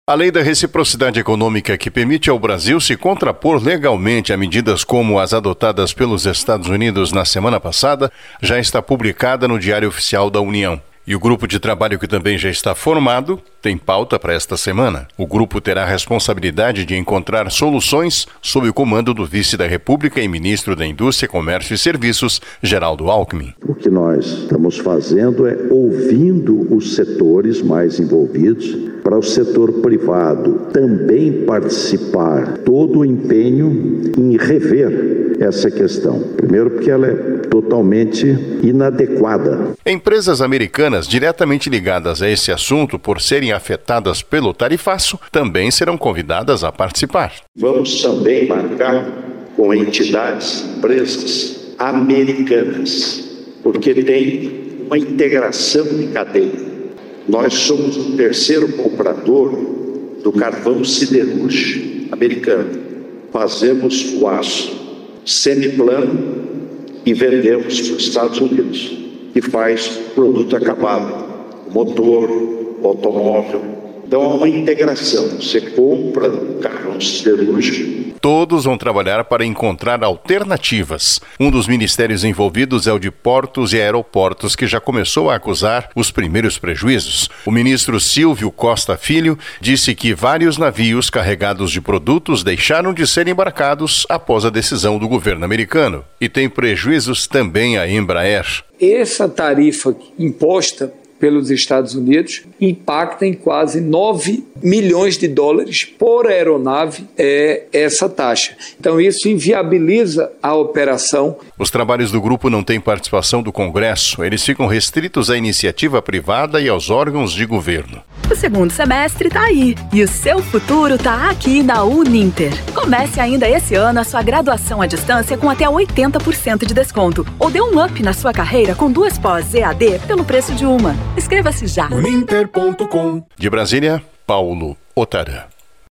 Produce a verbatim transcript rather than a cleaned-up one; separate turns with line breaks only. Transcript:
A lei da reciprocidade econômica, que permite ao Brasil se contrapor legalmente a medidas como as adotadas pelos Estados Unidos na semana passada, já está publicada no Diário Oficial da União. E o grupo de trabalho, que também já está formado, tem pauta para esta semana. O grupo terá a responsabilidade de encontrar soluções sob o comando do vice da República e ministro da Indústria, Comércio e Serviços, Geraldo Alckmin.
O que nós estamos fazendo é ouvindo os setores mais envolvidos, para o setor privado também participar, todo o empenho em rever essa questão. Primeiro, porque ela é totalmente inadequada.
Empresas americanas diretamente ligadas a esse assunto, por serem afetadas pelo tarifaço, também serão convidadas a participar.
Vamos também marcar com entidades, empresas americanas, porque tem uma integração de cadeia. Nós somos o terceiro comprador do carvão siderúrgico americano. Fazemos o aço semiplano e vendemos para os Estados Unidos, que faz produto acabado, motor, automóvel. Então há uma integração. Você compra o carvão siderúrgico.
Todos vão trabalhar para encontrar alternativas. Um dos ministérios envolvidos é o de Portos e Aeroportos, que já começou a acusar os primeiros prejuízos. O ministro Silvio Costa Filho disse que vários navios carregados de produtos deixaram de ser embarcados após a decisão do governo americano. E tem prejuízos também a Embraer.
Essa tarifa imposta pelos Estados Unidos impacta em quase nove milhões de dólares por aeronave é essa taxa. Então isso inviabiliza a operação.
Os trabalhos do grupo não têm participação do Congresso. Eles ficam restritos à iniciativa privada e aos órgãos de governo.
O segundo semestre está aí e o seu futuro está aqui na Uninter. Comece ainda esse ano a sua graduação à distância com até oitenta por cento de desconto ou dê um up na sua carreira com duas pós E A D pelo preço de uma. Inscreva-se já.
uninter ponto com. De Brasília, Paulo Otara.